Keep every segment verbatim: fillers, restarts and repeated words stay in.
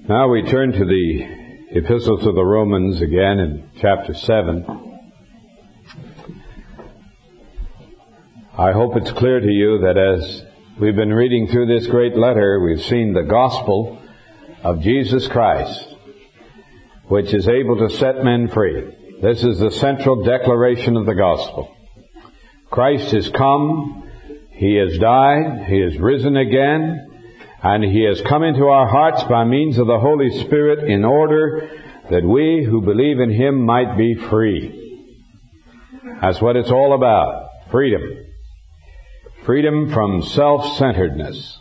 Now we turn to the Epistle to the Romans again in chapter seven. I hope it's clear to you that as we've been reading through this great letter, we've seen the gospel of Jesus Christ, which is able to set men free. This is the central declaration of the gospel. Christ has come, He has died, He has risen again, and He has come into our hearts by means of the Holy Spirit in order that we who believe in Him might be free. That's what it's all about. Freedom. Freedom from self-centeredness.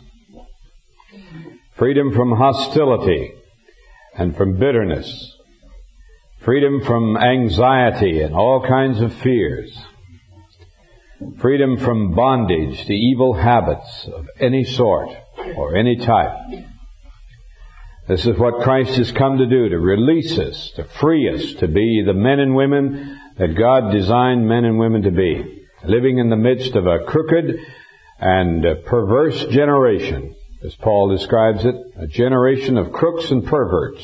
Freedom from hostility and from bitterness. Freedom from anxiety and all kinds of fears. Freedom from bondage to evil habits of any sort or any type. This is what Christ has come to do, to release us, to free us, to be the men and women that God designed men and women to be, living in the midst of a crooked and a perverse generation, as Paul describes it, a generation of crooks and perverts,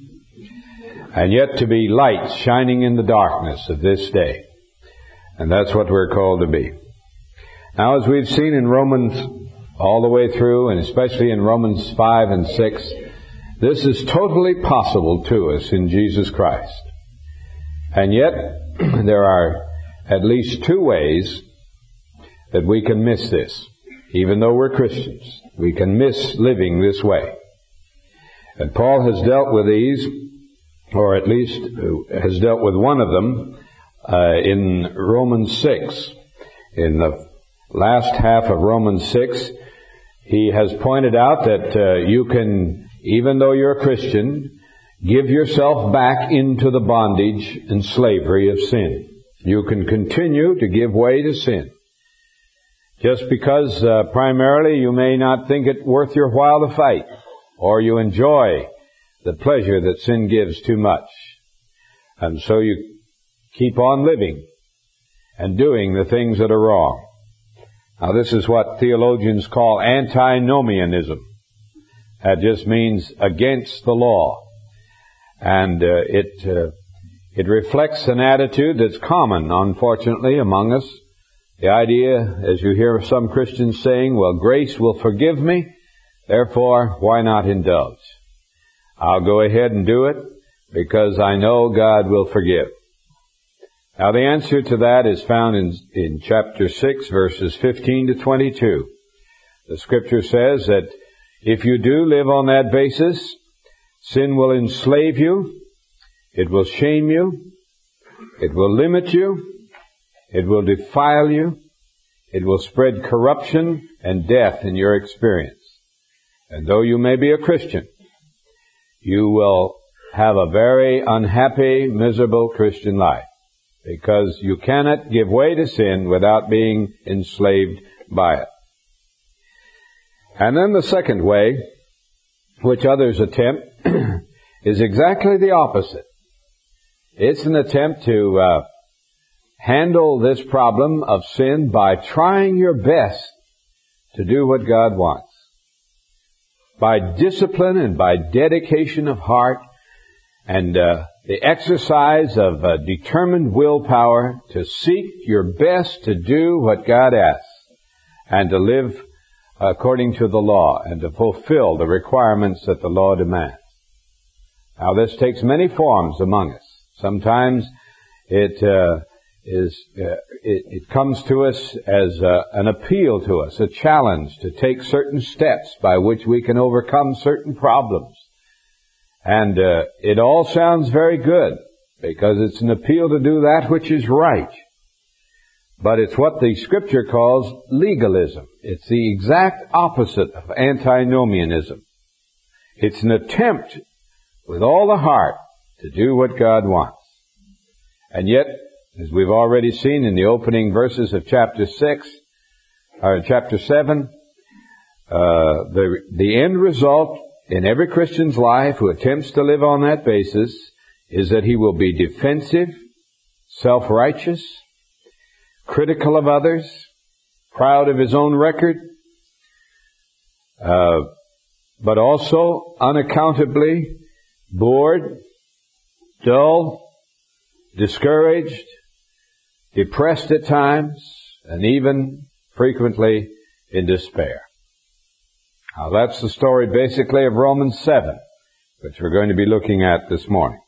and yet to be lights shining in the darkness of this day. And that's what we're called to be. Now, as we've seen in Romans all the way through, and especially in Romans five and six, this is totally possible to us in Jesus Christ. And yet, there are at least two ways that we can miss this. Even though we're Christians, we can miss living this way. And Paul has dealt with these, or at least has dealt with one of them, uh, in Romans six. In the last half of Romans six, he has pointed out that uh, you can, even though you're a Christian, give yourself back into the bondage and slavery of sin. You can continue to give way to sin. Just because uh, primarily you may not think it worth your while to fight, or you enjoy the pleasure that sin gives too much. And so you keep on living and doing the things that are wrong. Now, this is what theologians call antinomianism. That just means against the law. And uh, it uh, it reflects an attitude that's common, unfortunately, among us. The idea, as you hear some Christians saying, well, grace will forgive me, therefore, why not indulge? I'll go ahead and do it because I know God will forgive. Now, the answer to that is found in, in chapter six, verses fifteen to twenty-two. The Scripture says that if you do live on that basis, sin will enslave you, it will shame you, it will limit you, it will defile you, it will spread corruption and death in your experience. And though you may be a Christian, you will have a very unhappy, miserable Christian life. Because you cannot give way to sin without being enslaved by it. And then the second way, which others attempt, is exactly the opposite. It's an attempt to uh, handle this problem of sin by trying your best to do what God wants. By discipline and by dedication of heart and uh, the exercise of uh, determined willpower to seek your best to do what God asks and to live according to the law and to fulfill the requirements that the law demands. Now, this takes many forms among us. Sometimes it uh, is uh, it, it comes to us as uh, an appeal to us, a challenge to take certain steps by which we can overcome certain problems. And uh, it all sounds very good because it's an appeal to do that which is right. But it's what the Scripture calls legalism. It's the exact opposite of antinomianism. It's an attempt with all the heart to do what God wants. And yet, as we've already seen in the opening verses of chapter six, or chapter seven, uh, the the end result in every Christian's life who attempts to live on that basis is that he will be defensive, self-righteous, critical of others, proud of his own record, uh, but also unaccountably bored, dull, discouraged, depressed at times, and even frequently in despair. Now that's the story basically of Romans seven, which we're going to be looking at this morning.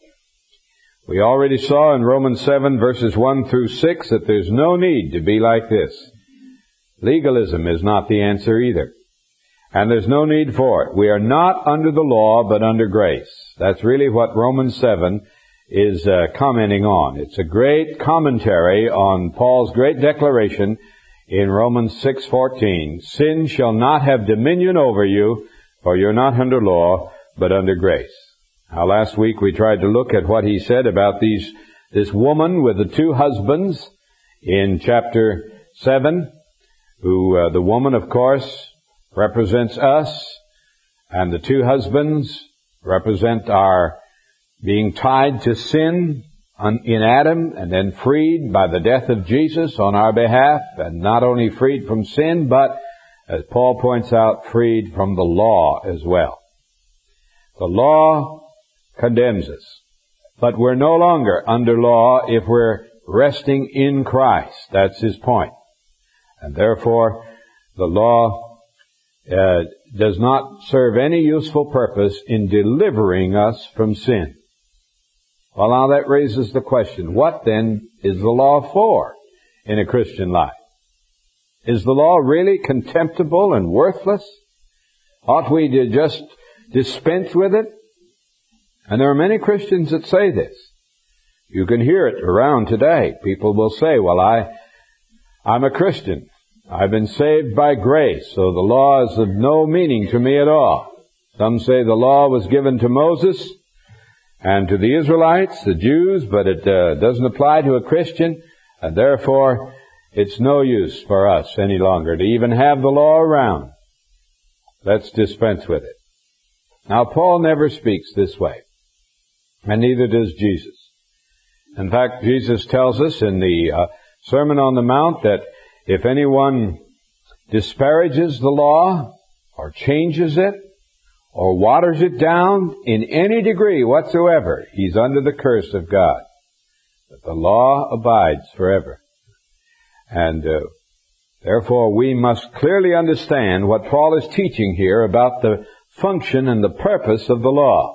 We already saw in Romans seven verses one through six that there's no need to be like this. Legalism is not the answer either. And there's no need for it. We are not under the law, but under grace. That's really what Romans seven is uh, commenting on. It's a great commentary on Paul's great declaration in Romans six fourteen. Sin shall not have dominion over you, for you're not under law, but under grace. Now, last week we tried to look at what he said about these this woman with the two husbands in chapter seven, who uh, the woman, of course, represents us, and the two husbands represent our being tied to sin in Adam and then freed by the death of Jesus on our behalf, and not only freed from sin, but, as Paul points out, freed from the law as well. The law condemns us, but we're no longer under law if we're resting in Christ. That's his point. And therefore, the law uh, does not serve any useful purpose in delivering us from sin. Well, now that raises the question, what then is the law for in a Christian life? Is the law really contemptible and worthless? Ought we to just dispense with it? And there are many Christians that say this. You can hear it around today. People will say, well, I, I'm a Christian. I've been saved by grace, so the law is of no meaning to me at all. Some say the law was given to Moses and to the Israelites, the Jews, but it uh, doesn't apply to a Christian, and therefore it's no use for us any longer to even have the law around. Let's dispense with it. Now, Paul never speaks this way, and neither does Jesus. In fact, Jesus tells us in the uh, Sermon on the Mount that if anyone disparages the law or changes it or waters it down in any degree whatsoever, he's under the curse of God. But the law abides forever. And uh, therefore we must clearly understand what Paul is teaching here about the function and the purpose of the law.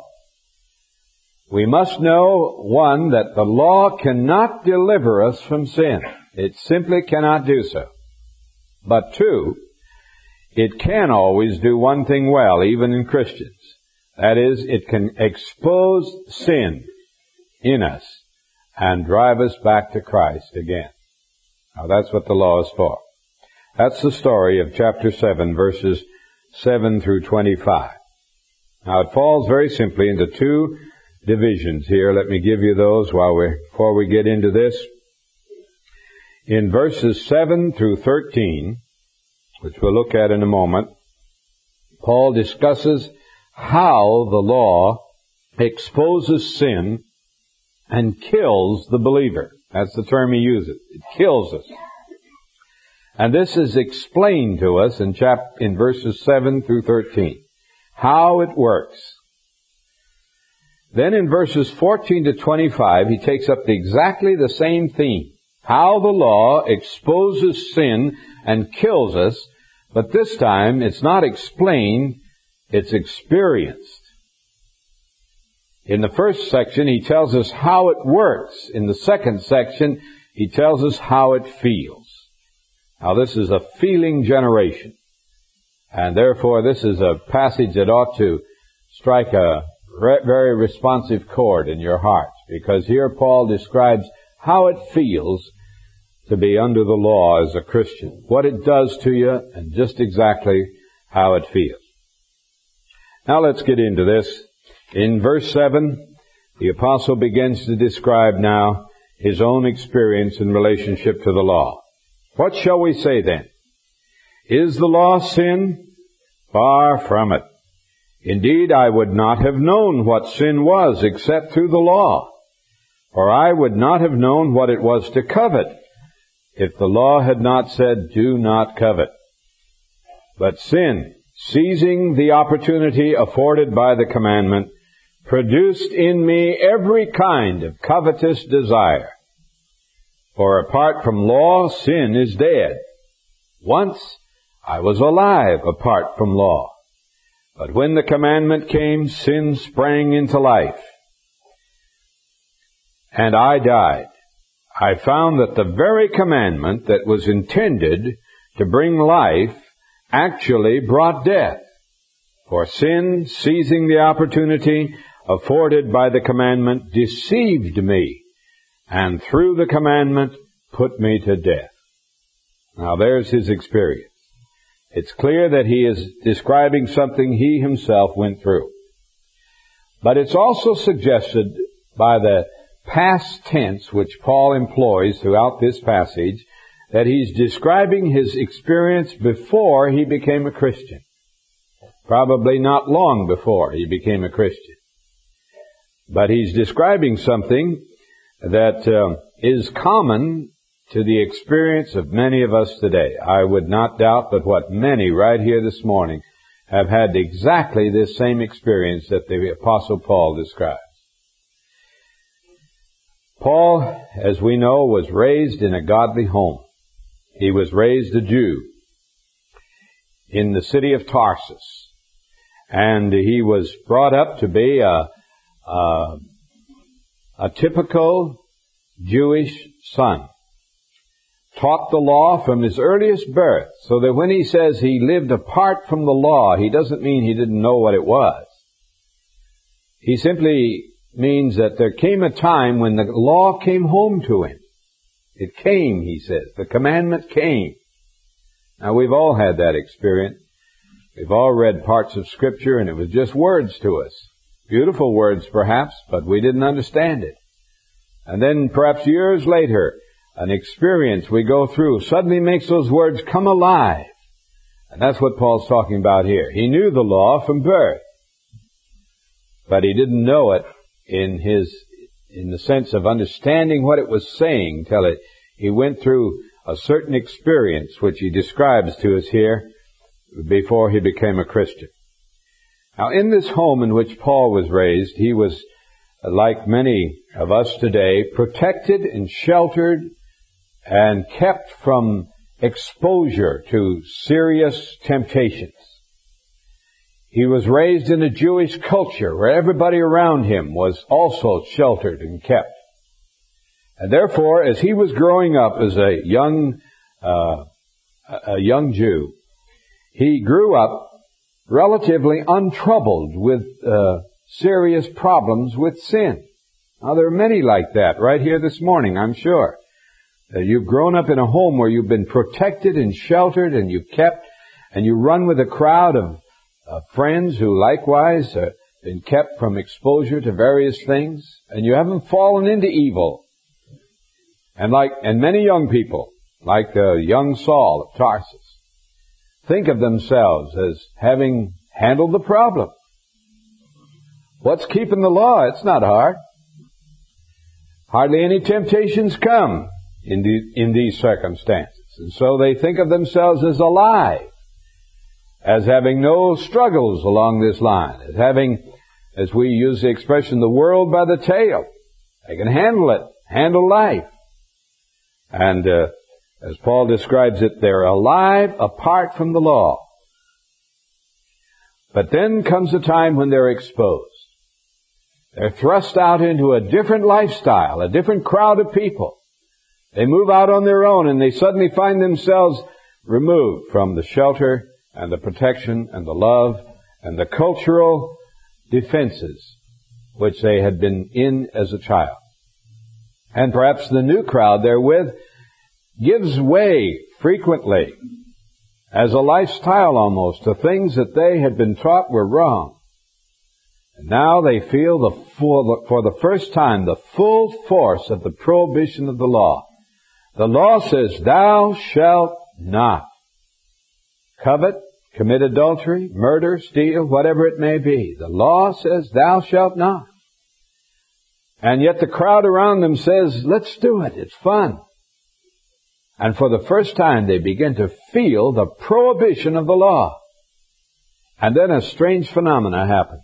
We must know, one, that the law cannot deliver us from sin. It simply cannot do so. But two, it can always do one thing well, even in Christians. That is, it can expose sin in us and drive us back to Christ again. Now that's what the law is for. That's the story of chapter seven, verses seven through twenty-five. Now it falls very simply into two divisions here. Let me give you those while we, before we get into this. In verses seven through thirteen, which we'll look at in a moment, Paul discusses how the law exposes sin and kills the believer. That's the term he uses. It kills us. And this is explained to us in chap- in verses seven through thirteen. How it works. Then in verses fourteen to twenty-five, he takes up exactly the same theme. How the law exposes sin and kills us, but this time it's not explained, it's experienced. In the first section, he tells us how it works. In the second section, he tells us how it feels. Now this is a feeling generation. And therefore this is a passage that ought to strike a very responsive chord in your heart, because here Paul describes how it feels to be under the law as a Christian, what it does to you, and just exactly how it feels. Now let's get into this. In verse seven, the apostle begins to describe now his own experience in relationship to the law. What shall we say then? Is the law sin? Far from it. Indeed, I would not have known what sin was except through the law. For I would not have known what it was to covet if the law had not said, do not covet. But sin, seizing the opportunity afforded by the commandment, produced in me every kind of covetous desire. For apart from law, sin is dead. Once I was alive apart from law. But when the commandment came, sin sprang into life. And I died. I found that the very commandment that was intended to bring life actually brought death. For sin, seizing the opportunity afforded by the commandment, deceived me, and through the commandment put me to death. Now there's his experience. It's clear that he is describing something he himself went through. But it's also suggested by the past tense which Paul employs throughout this passage that he's describing his experience before he became a Christian. Probably not long before he became a Christian. But he's describing something that uh, is common to the experience of many of us today. I would not doubt but what many right here this morning have had exactly this same experience that the Apostle Paul describes. Paul, as we know, was raised in a godly home. He was raised a Jew in the city of Tarsus. And he was brought up to be a, a, a typical Jewish son. Taught the law from his earliest birth, so that when he says he lived apart from the law, he doesn't mean he didn't know what it was. He simply means that there came a time when the law came home to him. It came, he says. The commandment came. Now, we've all had that experience. We've all read parts of Scripture, and it was just words to us. Beautiful words, perhaps, but we didn't understand it. And then, perhaps years later, an experience we go through suddenly makes those words come alive. And that's what Paul's talking about here. He knew the law from birth, but he didn't know it in his, in the sense of understanding what it was saying till it, he went through a certain experience which he describes to us here before he became a Christian. Now, in this home in which Paul was raised, he was, like many of us today, protected and sheltered and kept from exposure to serious temptations. He was raised in a Jewish culture where everybody around him was also sheltered and kept. And therefore, as he was growing up as a young, uh, a young Jew, he grew up relatively untroubled with uh, serious problems with sin. Now, there are many like that right here this morning, I'm sure. Uh, you've grown up in a home where you've been protected and sheltered and you've kept, and you run with a crowd of uh, friends who likewise have been kept from exposure to various things, and you haven't fallen into evil. And like, and many young people, like uh, young Saul of Tarsus, think of themselves as having handled the problem. What's keeping the law? It's not hard. Hardly any temptations come in, the, in these circumstances. And so they think of themselves as alive, as having no struggles along this line, as having, as we use the expression, the world by the tail. They can handle it, handle life. And uh, as Paul describes it, they're alive apart from the law. But then comes a time when they're exposed. They're thrust out into a different lifestyle, a different crowd of people. They move out on their own and they suddenly find themselves removed from the shelter and the protection and the love and the cultural defenses which they had been in as a child. And perhaps the new crowd therewith gives way frequently as a lifestyle almost to things that they had been taught were wrong. And now they feel the full, for the first time the full force of the prohibition of the law. The law says, thou shalt not covet, commit adultery, murder, steal, whatever it may be. The law says, thou shalt not. And yet the crowd around them says, let's do it. It's fun. And for the first time they begin to feel the prohibition of the law. And then a strange phenomena happened.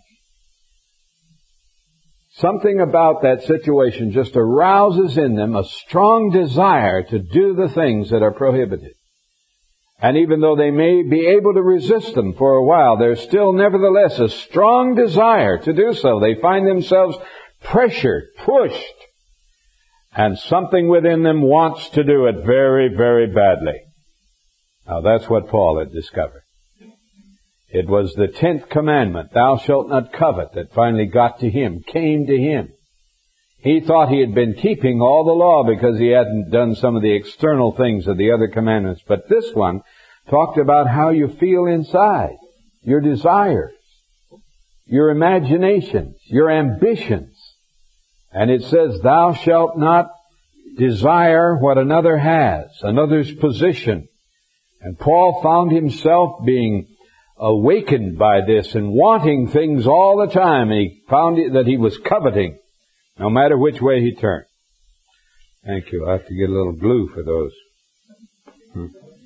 Something about that situation just arouses in them a strong desire to do the things that are prohibited. And even though they may be able to resist them for a while, there's still nevertheless a strong desire to do so. They find themselves pressured, pushed, and something within them wants to do it very, very badly. Now that's what Paul had discovered. It was the tenth commandment, thou shalt not covet, that finally got to him, came to him. He thought he had been keeping all the law because he hadn't done some of the external things of the other commandments. But this one talked about how you feel inside, your desires, your imaginations, your ambitions. And it says, thou shalt not desire what another has, another's position. And Paul found himself being awakened by this and wanting things all the time. And he found that he was coveting, no matter which way he turned. Thank you. I have to get a little glue for those. Hmm.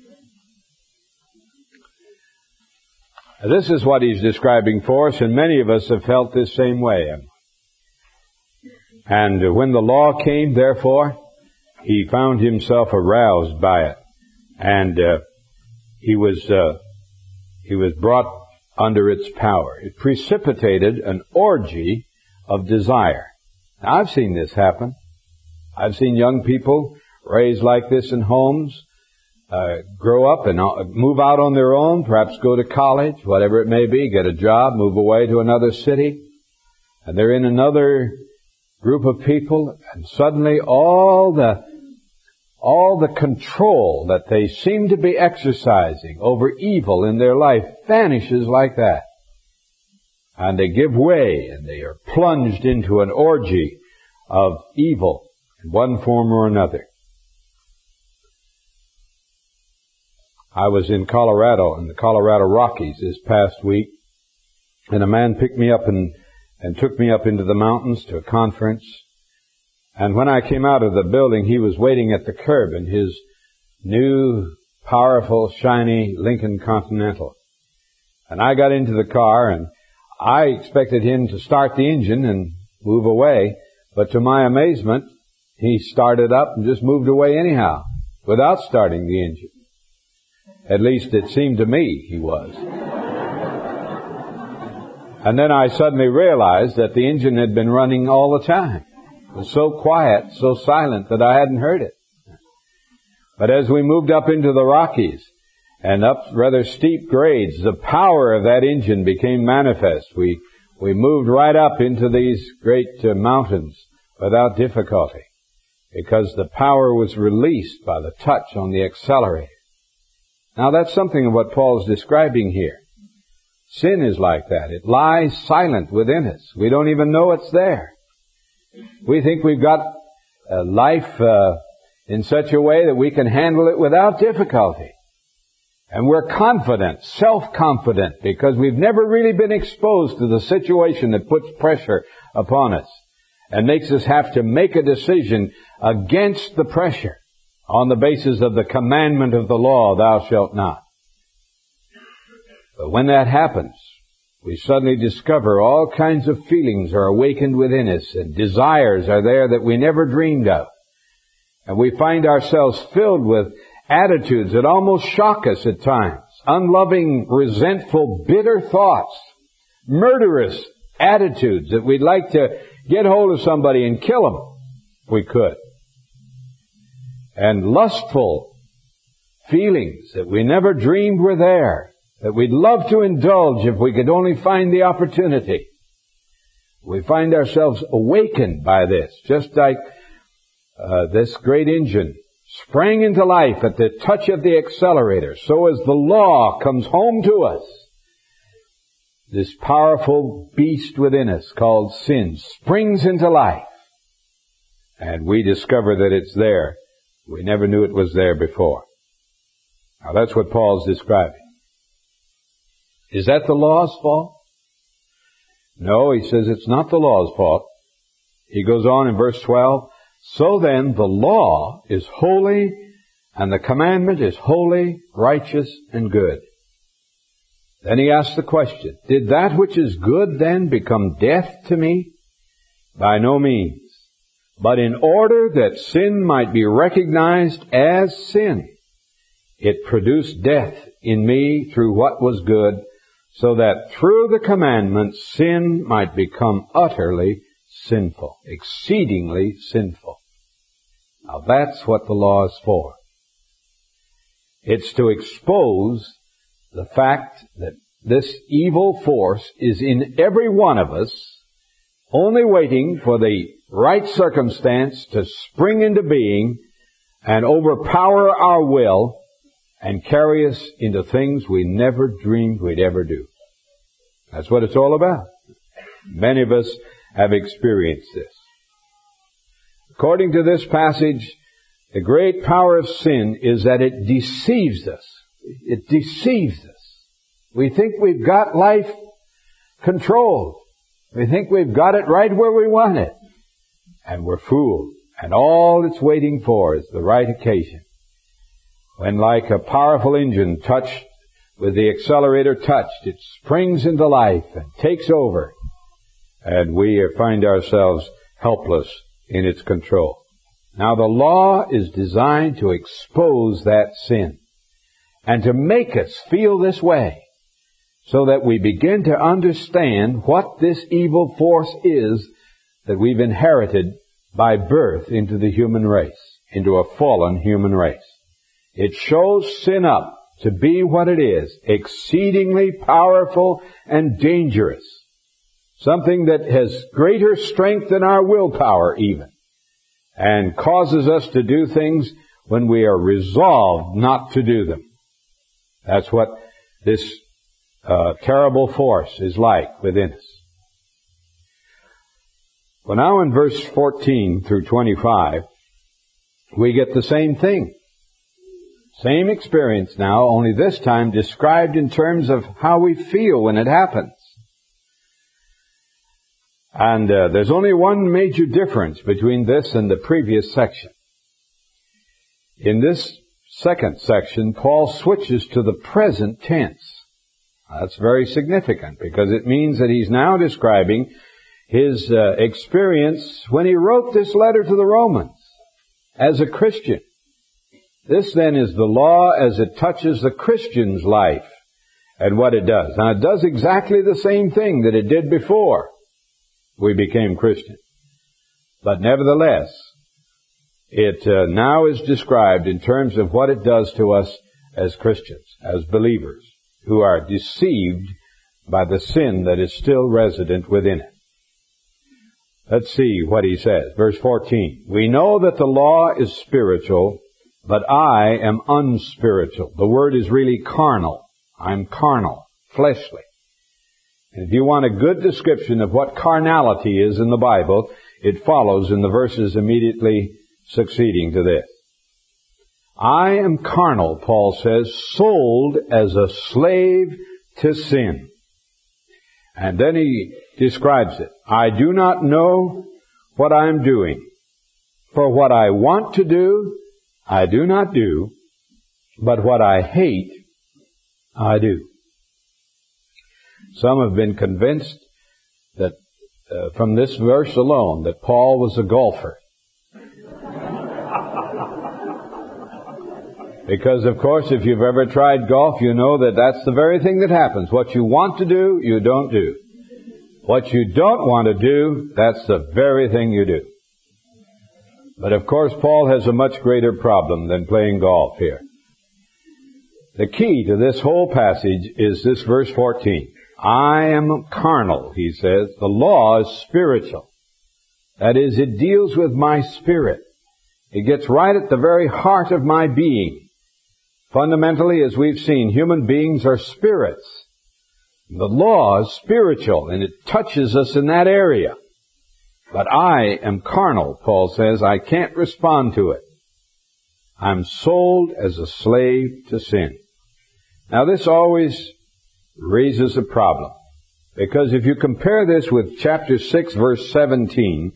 This is what he's describing for us, and many of us have felt this same way. And when the law came, therefore, he found himself aroused by it. And uh, he was uh, he was brought under its power. It precipitated an orgy of desire. Now, I've seen this happen. I've seen young people raised like this in homes, uh, grow up and uh, move out on their own, perhaps go to college, whatever it may be, get a job, move away to another city, and they're in another group of people, and suddenly all the all the control that they seem to be exercising over evil in their life vanishes like that. And they give way, and they are plunged into an orgy of evil in one form or another. I was in Colorado, in the Colorado Rockies this past week, and a man picked me up and, and took me up into the mountains to a conference. And when I came out of the building, he was waiting at the curb in his new, powerful, shiny Lincoln Continental. And I got into the car, and I expected him to start the engine and move away, but to my amazement, he started up and just moved away anyhow, without starting the engine. At least it seemed to me he was. And then I suddenly realized that the engine had been running all the time. It was so quiet, so silent that I hadn't heard it. But as we moved up into the Rockies and up rather steep grades, the power of that engine became manifest. We we moved right up into these great uh, mountains without difficulty because the power was released by the touch on the accelerator. Now that's something of what Paul's describing here. Sin is like that. It lies silent within us. We don't even know it's there. We think we've got a life uh, in such a way that we can handle it without difficulty. And we're confident, self-confident, because we've never really been exposed to the situation that puts pressure upon us and makes us have to make a decision against the pressure on the basis of the commandment of the law, thou shalt not. But when that happens, we suddenly discover all kinds of feelings are awakened within us, and desires are there that we never dreamed of. And we find ourselves filled with attitudes that almost shock us at times. Unloving, resentful, bitter thoughts. Murderous attitudes that we'd like to get hold of somebody and kill them if we could. And lustful feelings that we never dreamed were there, that we'd love to indulge if we could only find the opportunity. We find ourselves awakened by this, just like uh, this great engine sprang into life at the touch of the accelerator. So as the law comes home to us, this powerful beast within us called sin springs into life, and we discover that it's there. We never knew it was there before. Now that's what Paul's describing. Is that the law's fault? No, he says it's not the law's fault. He goes on in verse twelve, so then the law is holy, and the commandment is holy, righteous, and good. Then he asks the question, did that which is good then become death to me? By no means. But in order that sin might be recognized as sin, it produced death in me through what was good, so that through the commandment sin might become utterly sinful, exceedingly sinful. Now that's what the law is for. It's to expose the fact that this evil force is in every one of us, only waiting for the right circumstance to spring into being and overpower our will and carry us into things we never dreamed we'd ever do. That's what it's all about. Many of us have experienced this. According to this passage, the great power of sin is that it deceives us. It deceives us. We think we've got life controlled. We think we've got it right where we want it. And we're fooled. And all it's waiting for is the right occasion. When, like a powerful engine touched with the accelerator touched, it springs into life and takes over. And we find ourselves helpless in its control. Now the law is designed to expose that sin and to make us feel this way so that we begin to understand what this evil force is that we've inherited by birth into the human race, into a fallen human race. It shows sin up to be what it is, exceedingly powerful and dangerous. Something that has greater strength than our willpower even, and causes us to do things when we are resolved not to do them. That's what this uh, terrible force is like within us. Well, now in verse fourteen through twenty-five, we get the same thing. Same experience now, only this time described in terms of how we feel when it happens. And uh, there's only one major difference between this and the previous section. In this second section, Paul switches to the present tense. That's very significant because it means that he's now describing his uh, experience when he wrote this letter to the Romans as a Christian. This then is the law as it touches the Christian's life and what it does. Now it does exactly the same thing that it did before we became Christians. But nevertheless, it uh, now is described in terms of what it does to us as Christians, as believers, who are deceived by the sin that is still resident within it. Let's see what he says. Verse fourteen. We know that the law is spiritual, but I am unspiritual. The word is really carnal. I'm carnal, fleshly. And if you want a good description of what carnality is in the Bible, it follows in the verses immediately succeeding to this. I am carnal, Paul says, sold as a slave to sin. And then he describes it. I do not know what I am doing. For what I want to do, I do not do, but what I hate, I do. Some have been convinced that uh, from this verse alone that Paul was a golfer. Because, of course, if you've ever tried golf, you know that that's the very thing that happens. What you want to do, you don't do. What you don't want to do, that's the very thing you do. But, of course, Paul has a much greater problem than playing golf here. The key to this whole passage is this verse fourteen. I am carnal, he says. The law is spiritual. That is, it deals with my spirit. It gets right at the very heart of my being. Fundamentally, as we've seen, human beings are spirits. The law is spiritual, and it touches us in that area. But I am carnal, Paul says. I can't respond to it. I'm sold as a slave to sin. Now, this always raises a problem. Because if you compare this with chapter six, verse seventeen,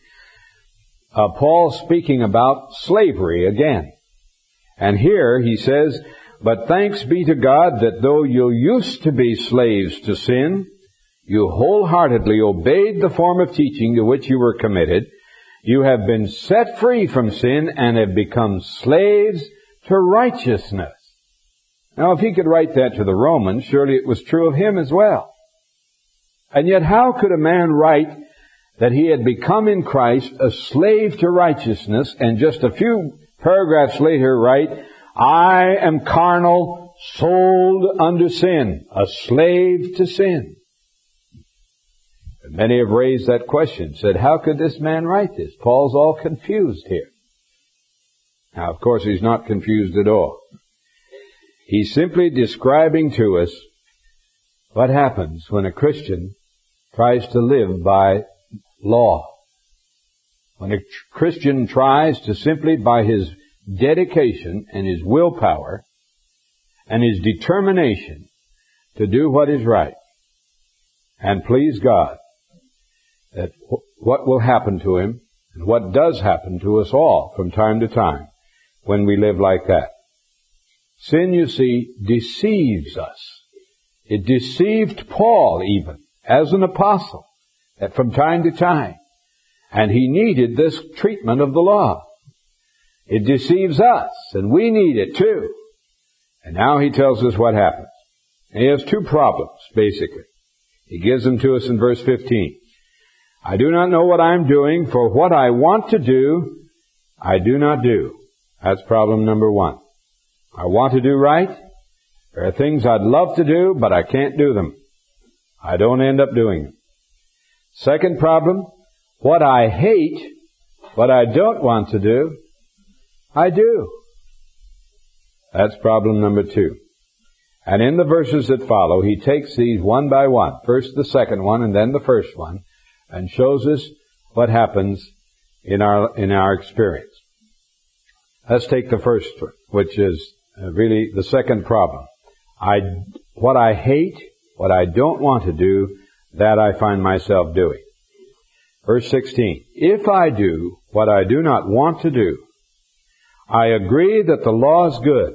uh, Paul's speaking about slavery again. And here he says, But thanks be to God that though you used to be slaves to sin, you wholeheartedly obeyed the form of teaching to which you were committed. You have been set free from sin and have become slaves to righteousness. Now, if he could write that to the Romans, surely it was true of him as well. And yet, how could a man write that he had become in Christ a slave to righteousness, and just a few paragraphs later write, I am carnal, sold under sin, a slave to sin? And many have raised that question, said, how could this man write this? Paul's all confused here. Now, of course, he's not confused at all. He's simply describing to us what happens when a Christian tries to live by law. When a Christian tries to simply by his dedication and his willpower and his determination to do what is right and please God, that what will happen to him and what does happen to us all from time to time when we live like that. Sin, you see, deceives us. It deceived Paul even as an apostle, that from time to time, and he needed this treatment of the law. It deceives us, and we need it too. And now he tells us what happens. And he has two problems, basically. He gives them to us in verse fifteen. I do not know what I am doing, for what I want to do, I do not do. That's problem number one. I want to do right. There are things I'd love to do, but I can't do them. I don't end up doing them. Second problem, what I hate, what I don't want to do, I do. That's problem number two. And in the verses that follow, he takes these one by one. First the second one and then the first one, and shows us what happens in our, in our experience. Let's take the first one, which is really the second problem. I, what I hate, what I don't want to do, that I find myself doing. Verse sixteen, if I do what I do not want to do, I agree that the law is good.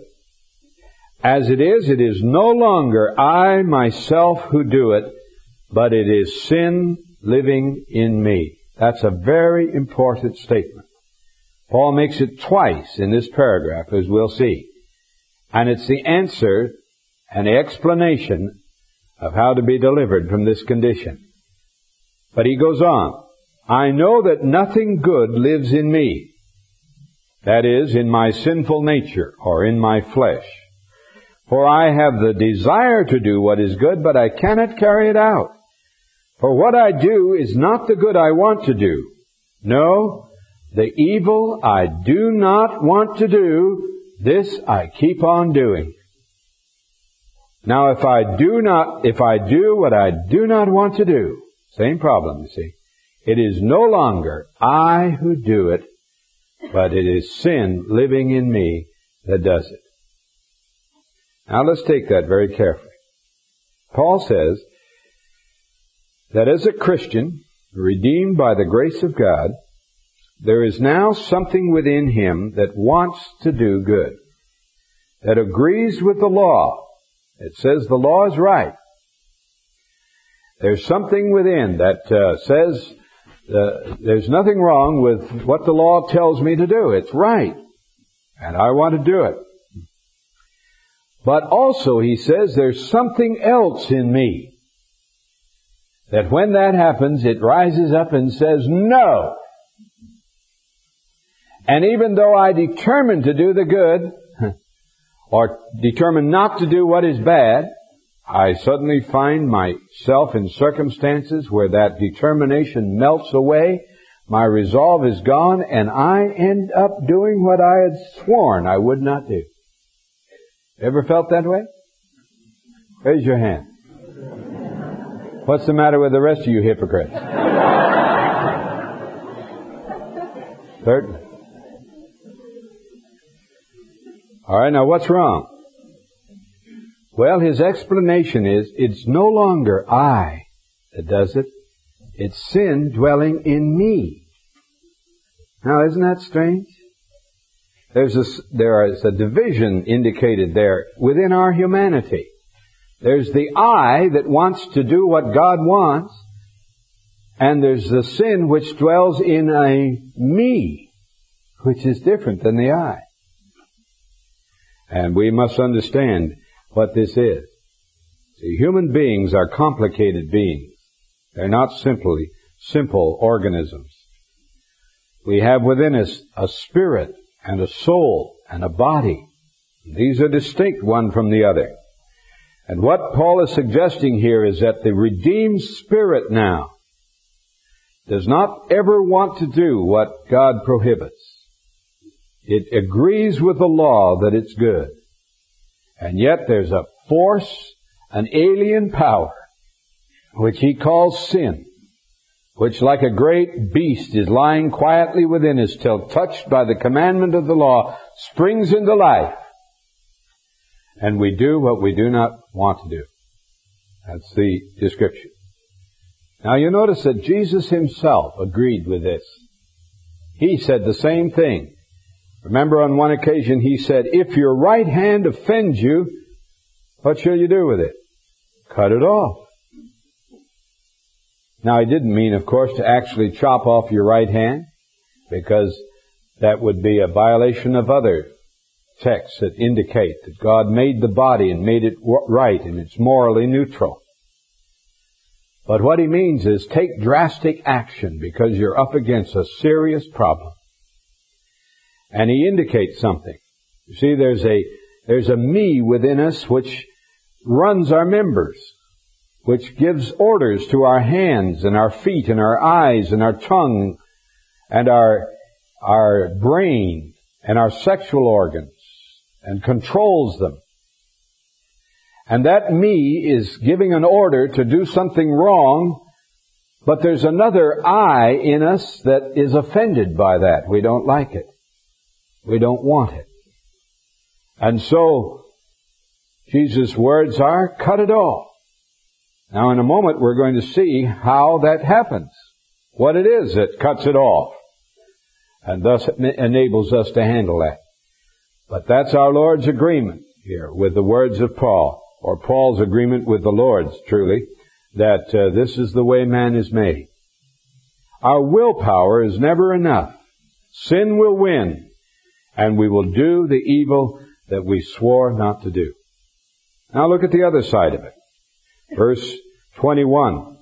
As it is, it is no longer I myself who do it, but it is sin living in me. That's a very important statement. Paul makes it twice in this paragraph, as we'll see. And it's the answer and the explanation of how to be delivered from this condition. But he goes on, I know that nothing good lives in me, that is, in my sinful nature or in my flesh. For I have the desire to do what is good, but I cannot carry it out. For what I do is not the good I want to do. No, the evil I do not want to do, this I keep on doing. Now if I do not, if I do what I do not want to do, same problem, you see. It is no longer I who do it, but it is sin living in me that does it. Now let's take that very carefully. Paul says that as a Christian, redeemed by the grace of God, there is now something within him that wants to do good, that agrees with the law. It says the law is right. There's something within that uh, says uh, there's nothing wrong with what the law tells me to do. It's right. And I want to do it. But also, he says, there's something else in me that when that happens, it rises up and says, no. And even though I determine to do the good, or determine not to do what is bad, I suddenly find myself in circumstances where that determination melts away, my resolve is gone, and I end up doing what I had sworn I would not do. Ever felt that way? Raise your hand. What's the matter with the rest of you hypocrites? Certainly. All right, now what's wrong? Well, his explanation is, it's no longer I that does it. It's sin dwelling in me. Now, isn't that strange? There's a, there is a division indicated there within our humanity. There's the I that wants to do what God wants, and there's the sin which dwells in a me, which is different than the I. And we must understand what this is. See, human beings are complicated beings. They're not simply simple organisms. We have within us a spirit and a soul and a body. These are distinct one from the other. And what Paul is suggesting here is that the redeemed spirit now does not ever want to do what God prohibits. It agrees with the law that it's good. And yet there's a force, an alien power, which he calls sin, which like a great beast is lying quietly within us till touched by the commandment of the law, springs into life. And we do what we do not want to do. That's the description. Now you notice that Jesus himself agreed with this. He said the same thing. Remember on one occasion he said, if your right hand offends you, what shall you do with it? Cut it off. Now he didn't mean, of course, to actually chop off your right hand, because that would be a violation of other texts that indicate that God made the body and made it right and it's morally neutral. But what he means is take drastic action because you're up against a serious problem. And he indicates something. You see, there's a, there's a me within us which runs our members, which gives orders to our hands and our feet and our eyes and our tongue and our, our brain and our sexual organs, and controls them. And that me is giving an order to do something wrong, but there's another I in us that is offended by that. We don't like it. We don't want it. And so, Jesus' words are, cut it off. Now in a moment we're going to see how that happens. What it is that cuts it off. And thus it enables us to handle that. But that's our Lord's agreement here with the words of Paul, or Paul's agreement with the Lord's, truly, that uh, this is the way man is made. Our willpower is never enough. Sin will win, and we will do the evil that we swore not to do. Now look at the other side of it. Verse twenty-one.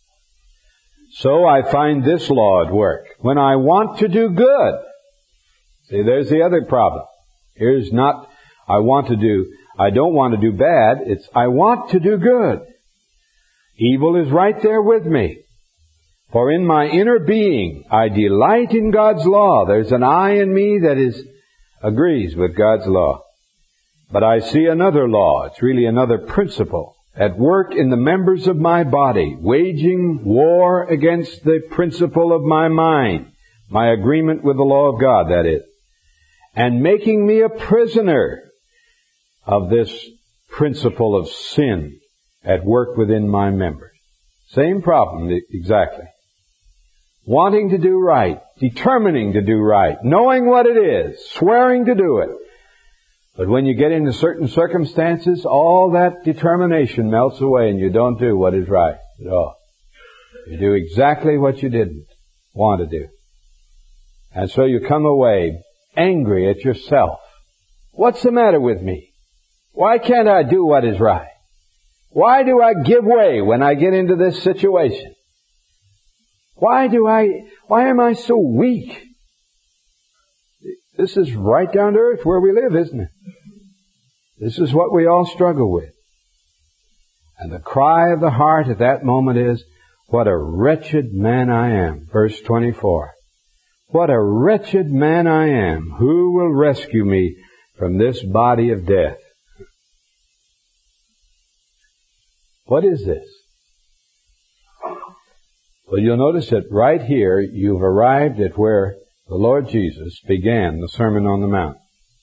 So I find this law at work. When I want to do good. See, there's the other problem. Here's not, I want to do, I don't want to do bad. It's, I want to do good. Evil is right there with me. For in my inner being, I delight in God's law. There's an I in me that is, agrees with God's law. But I see another law. It's really another principle at work in the members of my body, waging war against the principle of my mind, my agreement with the law of God, that is, and making me a prisoner of this principle of sin at work within my members. Same problem, exactly. Wanting to do right, determining to do right, knowing what it is, swearing to do it. But when you get into certain circumstances, all that determination melts away and you don't do what is right at all. You do exactly what you didn't want to do. And so you come away angry at yourself. What's the matter with me? Why can't I do what is right? Why do I give way when I get into this situation? Why do I, why am I so weak? This is right down to earth where we live, isn't it? This is what we all struggle with. And the cry of the heart at that moment is, what a wretched man I am. Verse twenty-four. What a wretched man I am. Who will rescue me from this body of death? What is this? Well, you'll notice that right here you've arrived at where the Lord Jesus began the Sermon on the Mount.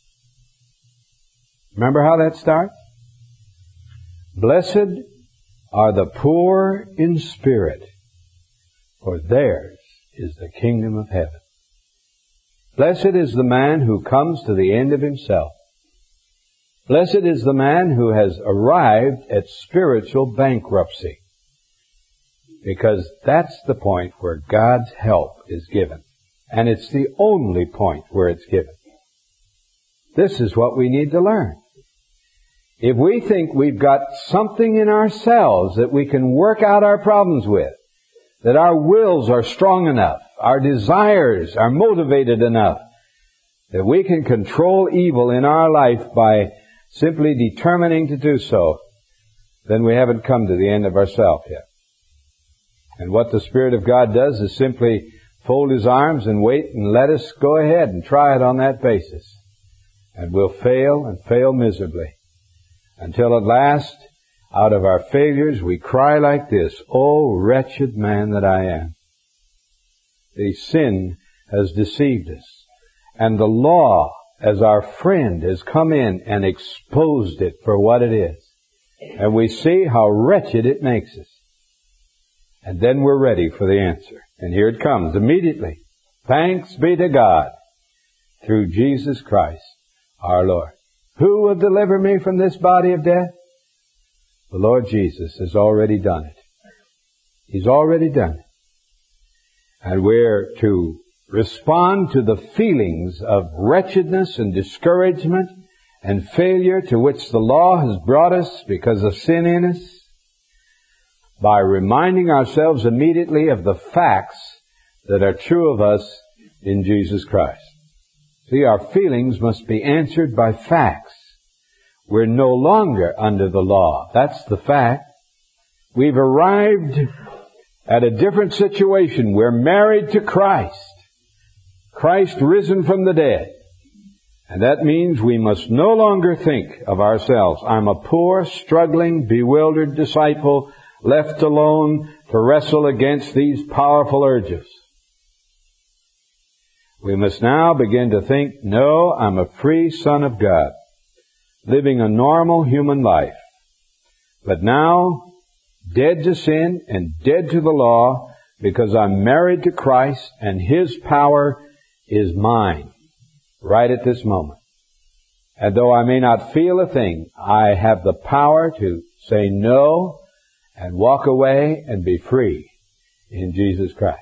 Remember how that starts? Blessed are the poor in spirit, for theirs is the kingdom of heaven. Blessed is the man who comes to the end of himself. Blessed is the man who has arrived at spiritual bankruptcy. Because that's the point where God's help is given. And it's the only point where it's given. This is what we need to learn. If we think we've got something in ourselves that we can work out our problems with, that our wills are strong enough, our desires are motivated enough, that we can control evil in our life by simply determining to do so, then we haven't come to the end of ourselves yet. And what the Spirit of God does is simply fold His arms and wait and let us go ahead and try it on that basis. And we'll fail and fail miserably. Until at last, out of our failures, we cry like this, "Oh, wretched man that I am." The sin has deceived us. And the law, as our friend, has come in and exposed it for what it is. And we see how wretched it makes us. And then we're ready for the answer. And here it comes immediately. Thanks be to God through Jesus Christ our Lord. Who will deliver me from this body of death? The Lord Jesus has already done it. He's already done it. And we're to respond to the feelings of wretchedness and discouragement and failure to which the law has brought us because of sin in us by reminding ourselves immediately of the facts that are true of us in Jesus Christ. See, our feelings must be answered by facts. We're no longer under the law. That's the fact. We've arrived at a different situation. We're married to Christ. Christ risen from the dead. And that means we must no longer think of ourselves. I'm a poor, struggling, bewildered disciple left alone to wrestle against these powerful urges. We must now begin to think, no, I'm a free son of God, living a normal human life, but now dead to sin and dead to the law because I'm married to Christ and His power is mine right at this moment. And though I may not feel a thing, I have the power to say no and walk away and be free in Jesus Christ.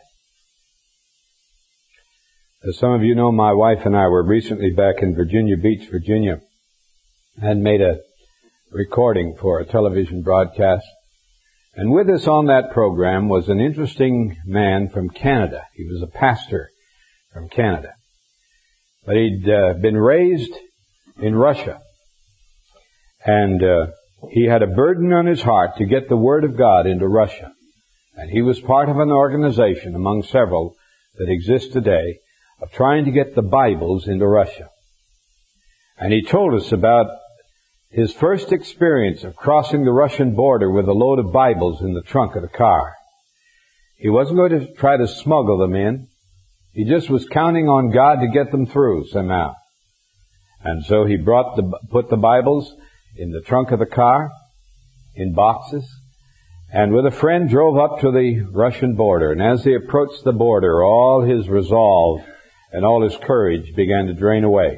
As some of you know, my wife and I were recently back in Virginia Beach, Virginia, and made a recording for a television broadcast. And with us on that program was an interesting man from Canada. He was a pastor from Canada. But he'd uh, been raised in Russia. And uh, he had a burden on his heart to get the Word of God into Russia. And he was part of an organization among several that exist today of trying to get the Bibles into Russia. And he told us about his first experience of crossing the Russian border with a load of Bibles in the trunk of the car. He wasn't going to try to smuggle them in. He just was counting on God to get them through somehow. And so he brought the, put the Bibles in the trunk of the car, in boxes, and with a friend drove up to the Russian border. And as he approached the border, all his resolve and all his courage began to drain away.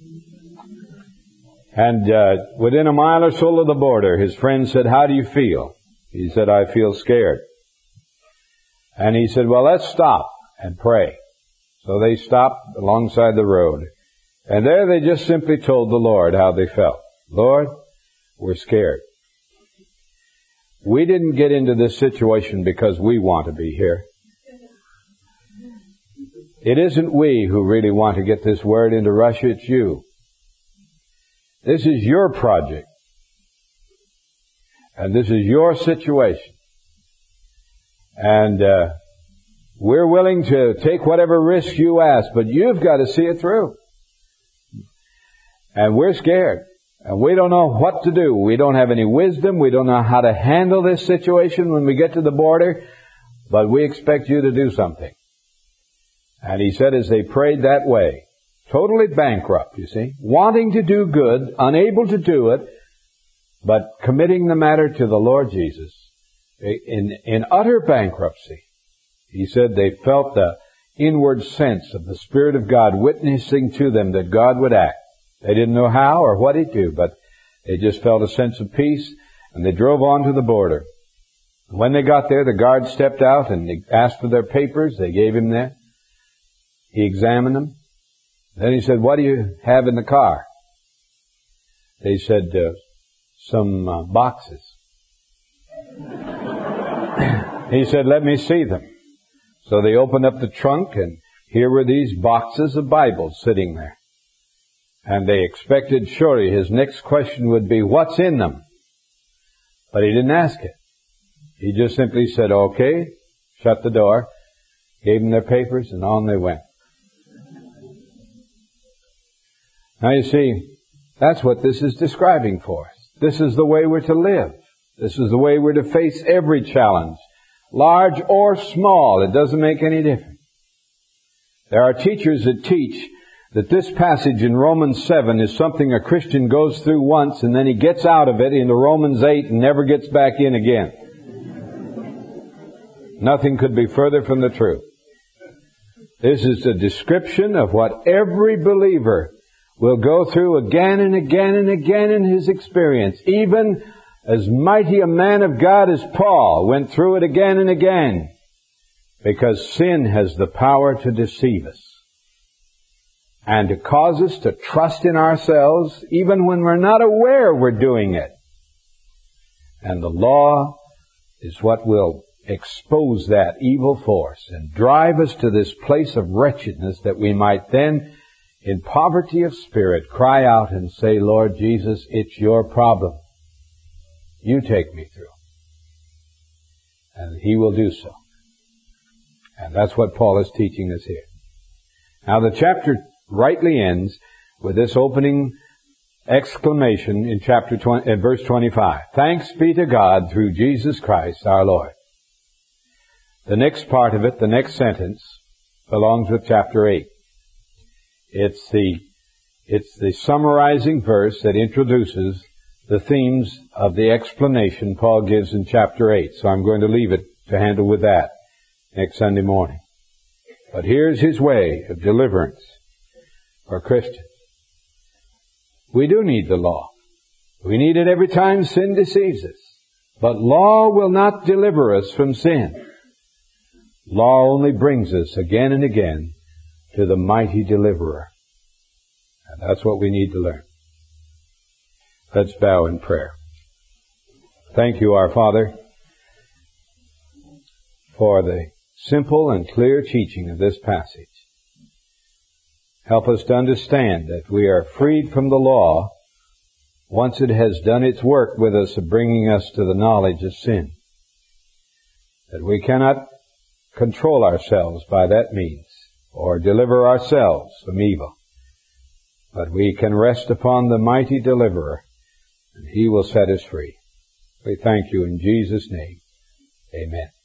And uh, within a mile or so of the border, his friend said, "How do you feel?" He said, "I feel scared." And he said, "Well, let's stop and pray." So they stopped alongside the road. And there they just simply told the Lord how they felt. "Lord, we're scared. We didn't get into this situation because we want to be here. It isn't we who really want to get this word into Russia, it's you. This is your project. And this is your situation. And uh, we're willing to take whatever risk you ask, but you've got to see it through. And we're scared. And we don't know what to do. We don't have any wisdom. We don't know how to handle this situation when we get to the border. But we expect you to do something." And he said as they prayed that way, totally bankrupt, you see, wanting to do good, unable to do it, but committing the matter to the Lord Jesus, in, in utter bankruptcy, he said they felt the inward sense of the Spirit of God witnessing to them that God would act. They didn't know how or what He'd do, but they just felt a sense of peace, and they drove on to the border. When they got there, the guard stepped out and they asked for their papers. They gave him that. He examined them. Then he said, "What do you have in the car?" They said, uh, some uh, boxes. He said, "Let me see them." So they opened up the trunk, and here were these boxes of Bibles sitting there. And they expected surely his next question would be, "What's in them?" But he didn't ask it. He just simply said, "Okay," shut the door, gave them their papers, and on they went. Now you see, that's what this is describing for us. This is the way we're to live. This is the way we're to face every challenge, large or small. It doesn't make any difference. There are teachers that teach that this passage in Romans seven is something a Christian goes through once and then he gets out of it into Romans eight and never gets back in again. Nothing could be further from the truth. This is a description of what every believer will go through again and again and again in his experience. Even as mighty a man of God as Paul went through it again and again, because sin has the power to deceive us and to cause us to trust in ourselves even when we're not aware we're doing it. And the law is what will expose that evil force and drive us to this place of wretchedness that we might then, in poverty of spirit, cry out and say, "Lord Jesus, it's your problem. You take me through." And He will do so. And that's what Paul is teaching us here. Now the chapter rightly ends with this opening exclamation in chapter twenty, in verse twenty-five. "Thanks be to God through Jesus Christ our Lord." The next part of it, the next sentence, belongs with chapter eight. It's the, it's the summarizing verse that introduces the themes of the explanation Paul gives in chapter eight. So I'm going to leave it to handle with that next Sunday morning. But here's his way of deliverance for Christians. We do need the law. We need it every time sin deceives us. But law will not deliver us from sin. Law only brings us again and again to the mighty deliverer. And that's what we need to learn. Let's bow in prayer. Thank you, our Father, for the simple and clear teaching of this passage. Help us to understand that we are freed from the law once it has done its work with us of bringing us to the knowledge of sin. That we cannot control ourselves by that means or deliver ourselves from evil. But we can rest upon the mighty deliverer, and He will set us free. We thank you in Jesus' name. Amen.